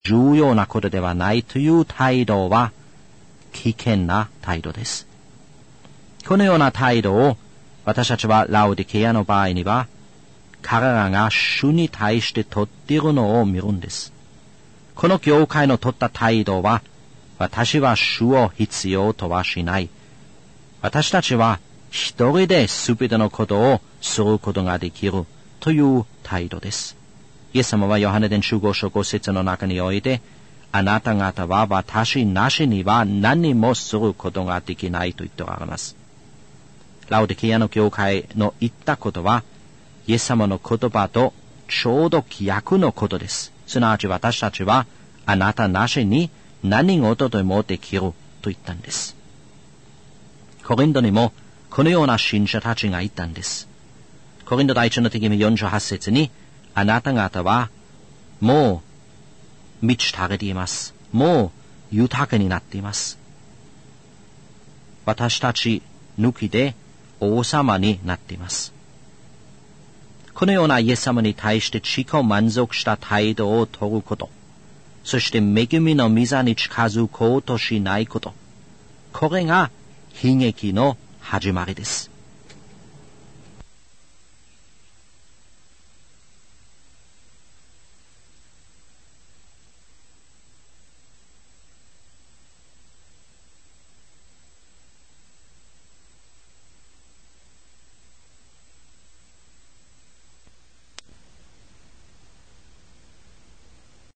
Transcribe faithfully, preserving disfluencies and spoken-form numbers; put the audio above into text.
重要なことではないという態度は危険な態度です。このような態度を私たちはラオディケアの場合には彼らが主に対して取っているのを見るんです。この教会の取った態度は私は主を必要とはしない。私たちは一人で全てのことをすることができるという態度です。イエス様はヨハネ伝じゅうご章ご節の中において、あなた方は私なしには何もすることができないと言っておられます。ラオディケアの教会の言ったことは、イエス様の言葉とちょうど逆のことです。すなわち私たちはあなたなしに何事でもできると言ったんです。コリントにもこのような信者たちがいたんです。コリント第一の手紙よんじゅうはち節に、あなた方はもう満ち足りています。もう豊かになっています。私たち抜きで王様になっています。このようなイエス様に対して自己満足した態度を取ること、そして恵みの御座に近づこうとしないこと、これが悲劇の始まりです。